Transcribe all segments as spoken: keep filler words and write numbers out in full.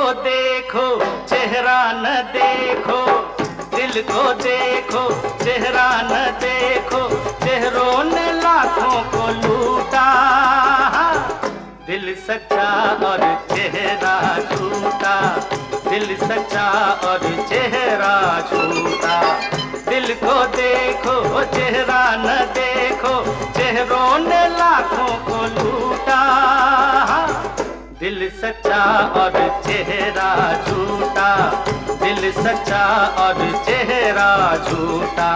देखो चेहरा न देखो, दिल को देखो चेहरा न देखो, चेहरों ने लाखों को लूटा। दिल सच्चा और चेहरा झूठा, दिल सच्चा और चेहरा झूठा। दिल को देखो चेहरा न देखो, चेहरों ने लाखों को लूटा। दिल सच्चा और चेहरा झूठा, दिल सच्चा और चेहरा झूठा।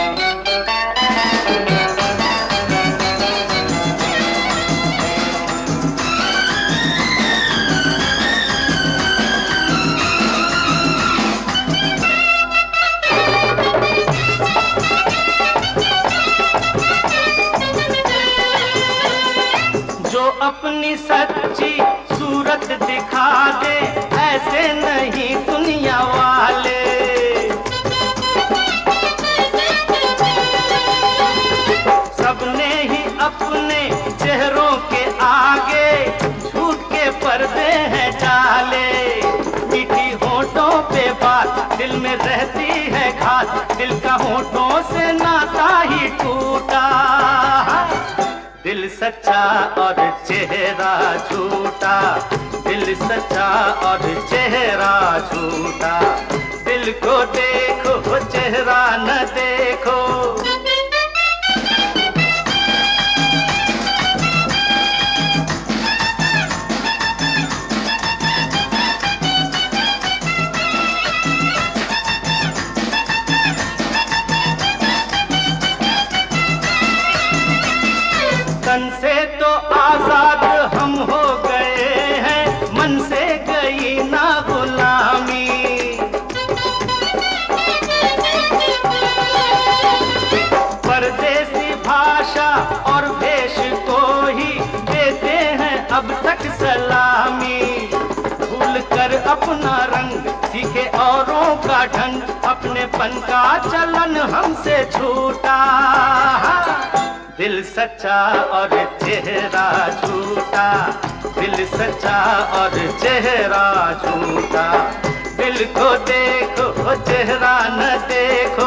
जो अपनी सच्ची सूरत दिखा दे, ऐसे नहीं दुनिया वाले। सबने ही अपने चेहरों के आगे झूठ के पर्दे हैं डाले। मीठी होठों पे बात दिल में रहती है घात, दिल का होठों से नाता ही टूटा। दिल सच्चा और चेहरा झूठा, दिल सच्चा और चेहरा झूठा। दिल को देखो चेहरा न देखो। तन से तो आजाद हम हो गए हैं, मन से गई ना गुलामी। परदेसी भाषा और भेष को ही देते हैं अब तक सलामी। भूल कर अपना रंग सीखे औरों का ढंग, अपने पन का चलन हमसे छूटा। दिल सच्चा और चेहरा झूठा, दिल सच्चा और चेहरा झूठा। दिल को देखो चेहरा न देखो।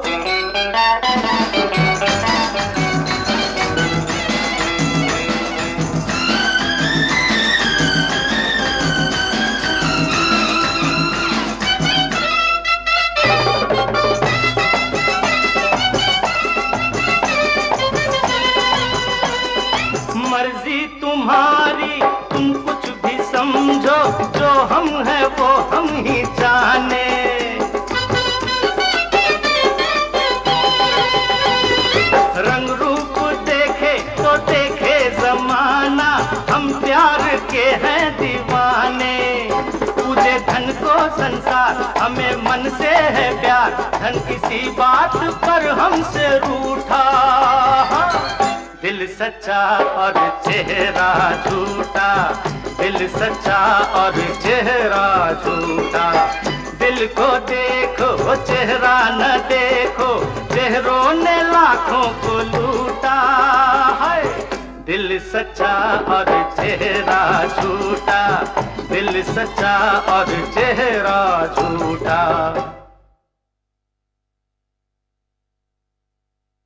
मर्जी तुम्हारी, तुम कुछ भी समझो, जो हम हैं वो हम ही जाने। रंग रूप देखे तो देखे जमाना, हम प्यार के हैं दीवाने। पूजे धन को संसार, हमें मन से है प्यार, धन किसी बात पर हमसे रूठा। दिल सच्चा और चेहरा झूठा, दिल सच्चा और चेहरा झूठा। दिल को देखो चेहरा न देखो, चेहरों ने लाखों को लूटा। है दिल सच्चा और चेहरा झूठा, दिल सच्चा और चेहरा झूठा।